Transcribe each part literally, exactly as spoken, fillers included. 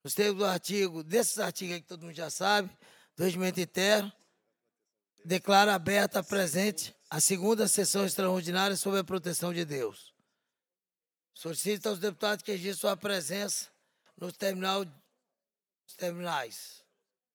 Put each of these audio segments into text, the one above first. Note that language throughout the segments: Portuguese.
nos termos do artigo, desses artigos aí que todo mundo já sabe, do regimento interno, declara aberta a presente a segunda sessão extraordinária sob a proteção de Deus. Solicito aos deputados que registrem sua presença nos terminal, nos terminais.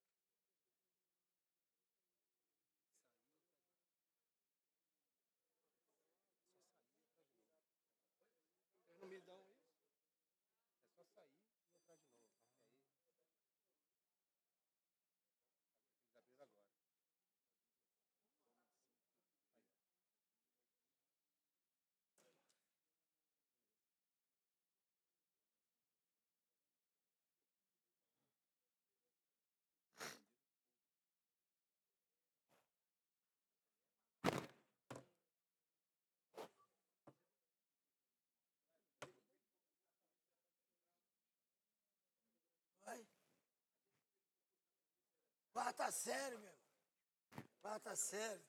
Quarta série, meu irmão. Quarta série.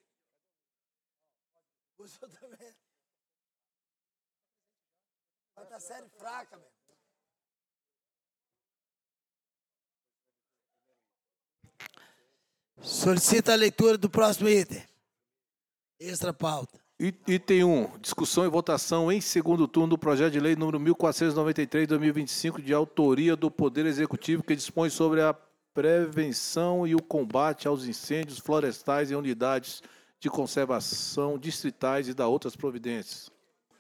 O senhor também. Quarta série fraca, meu irmão. Solicita a leitura do próximo item. Extra pauta. Item um, discussão e votação em segundo turno do projeto de lei número mil quatrocentos e noventa e três, dois mil e vinte e cinco, de autoria do Poder Executivo, que dispõe sobre a prevenção e o combate aos incêndios florestais em unidades de conservação distritais e da outras providências.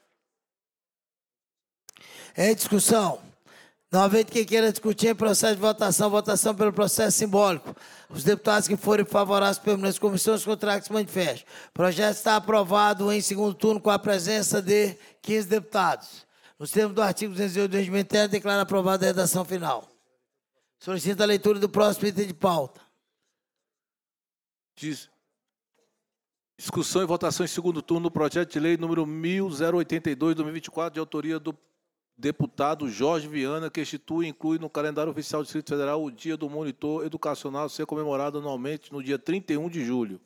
Em discussão. Não havendo quem queira discutir em processo de votação, votação pelo processo simbólico. Os deputados que forem favoráveis permanecem em comissões contrárias se manifestem. O projeto está aprovado em segundo turno com a presença de quinze deputados. Nos termos do artigo duzentos e oito do regimento interno, declara aprovada a redação final. Solicito a leitura do próximo item de pauta. Diz. Discussão e votação em segundo turno do projeto de lei número mil oitenta e dois, dois mil e vinte e quatro, de autoria do deputado Jorge Viana, que institui e inclui no calendário oficial do Distrito Federal o Dia do Monitor Educacional a ser comemorado anualmente no dia trinta e um de julho.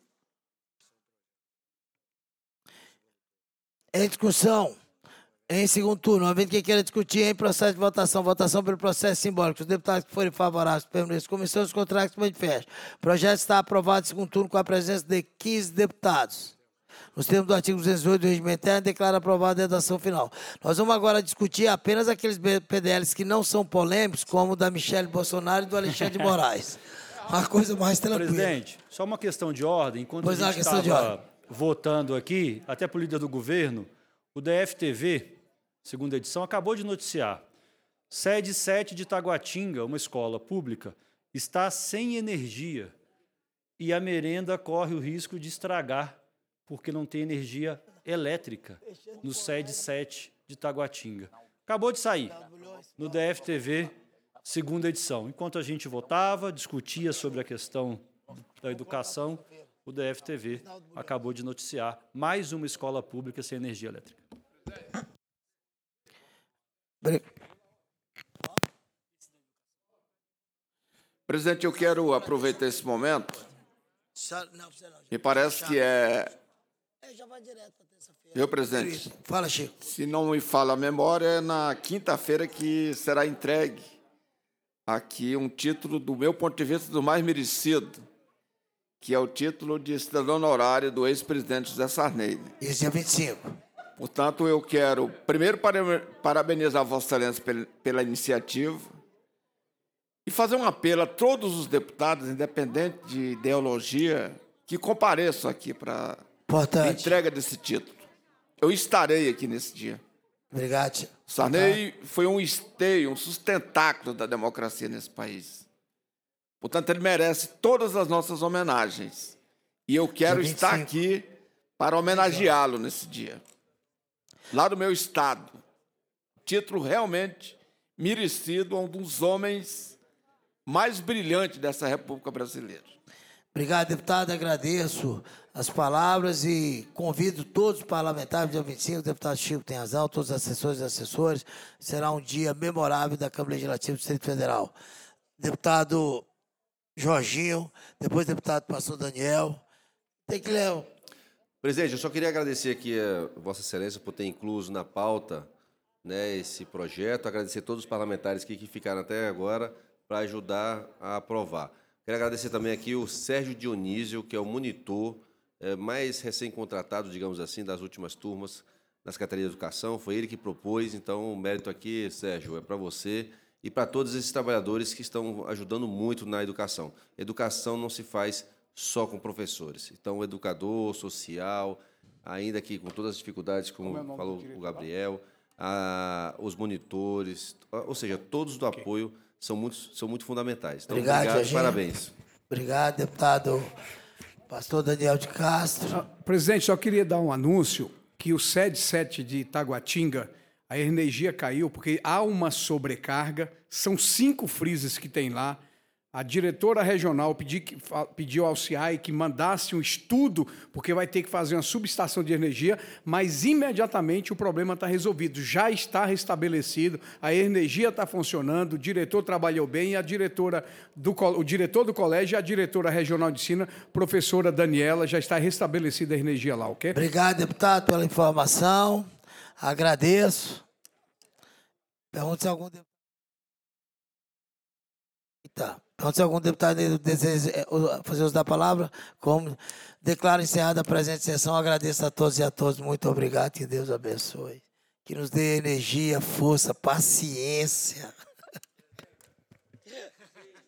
Em discussão. Em segundo turno, havendo quem queira discutir em processo de votação, votação pelo processo simbólico. Os deputados que forem favoráveis permanecem em comissões contrárias se manifestem. O projeto está aprovado em segundo turno com a presença de quinze deputados. Nos termos do artigo duzentos e oito do regimento interno, declara aprovada a redação final. Nós vamos agora discutir apenas aqueles P D Ls que não são polêmicos, como o da Michele Bolsonaro e do Alexandre de Moraes. Uma coisa mais tranquila. Presidente, só uma questão de ordem. Enquanto Pois a é, gente questão de estava ordem. votando aqui, até por líder do governo, o D F T V, segunda edição, acabou de noticiar. Sede sete de Taguatinga, uma escola pública, está sem energia e a merenda corre o risco de estragar porque não tem energia elétrica no sede sete de Taguatinga. Acabou de sair no D F T V, segunda edição. Enquanto a gente votava, discutia sobre a questão da educação, o D F T V acabou de noticiar mais uma escola pública sem energia elétrica. Presidente, eu quero aproveitar esse momento. Me parece que é... Viu, presidente? Fala, Chico. Se não me falha a memória, é na quinta-feira que será entregue aqui um título, do meu ponto de vista, do mais merecido, que é o título de cidadão honorário do ex-presidente José Sarney. Esse dia vinte e cinco. Portanto, eu quero, primeiro, parabenizar a Vossa Excelência pela iniciativa e fazer um apelo a todos os deputados, independente de ideologia, que compareçam aqui para a entrega desse título. Eu estarei aqui nesse dia. Obrigado, Chico. Sarney tá. Foi um esteio, um sustentáculo da democracia nesse país. Portanto, ele merece todas as nossas homenagens. E eu quero estar aqui para homenageá-lo nesse dia. Lá do meu estado. Título realmente merecido a um dos homens mais brilhantes dessa República Brasileira. Obrigado, deputado. Agradeço as palavras e convido todos os parlamentares, dia vinte e cinco, o deputado Chico tem razão, todos os assessores e assessores. Será um dia memorável da Câmara Legislativa do Distrito Federal. Deputado Jorginho, depois deputado pastor Daniel. Tem que ler. Presidente, eu só queria agradecer aqui a Vossa Excelência por ter incluso na pauta, né, esse projeto, agradecer a todos os parlamentares que, que ficaram até agora para ajudar a aprovar. Quero agradecer também aqui o Sérgio Dionísio, que é o monitor é, mais recém-contratado, digamos assim, das últimas turmas na Secretaria de Educação. Foi ele que propôs, então o mérito aqui, Sérgio, é para você e para todos esses trabalhadores que estão ajudando muito na educação. Educação não se faz só com professores. Então, o educador social, ainda que com todas as dificuldades, como, como é falou o Gabriel, a, os monitores, ou seja, todos do apoio são muito, são muito fundamentais. Então, obrigado, obrigado Jorginho. parabéns. Obrigado, deputado pastor Daniel de Castro. Ah, presidente, só queria dar um anúncio que o SED sete de Itaguatinga, a energia caiu porque há uma sobrecarga, são cinco freezers que tem lá. A diretora regional pedi que, pediu ao C I A que mandasse um estudo, porque vai ter que fazer uma subestação de energia, mas imediatamente o problema está resolvido, já está restabelecido, a energia está funcionando, o diretor trabalhou bem, e a diretora do, o diretor do colégio e a diretora regional de ensino, professora Daniela, já está restabelecida a energia lá, ok? Obrigado, deputado, pela informação. Agradeço. Pergunto se algum deputado... Tá. Pergunto se algum deputado deseja fazer uso da palavra. Como declaro encerrada a presente sessão, agradeço a todos e a todos. Muito obrigado. Que Deus abençoe. Que nos dê energia, força, paciência.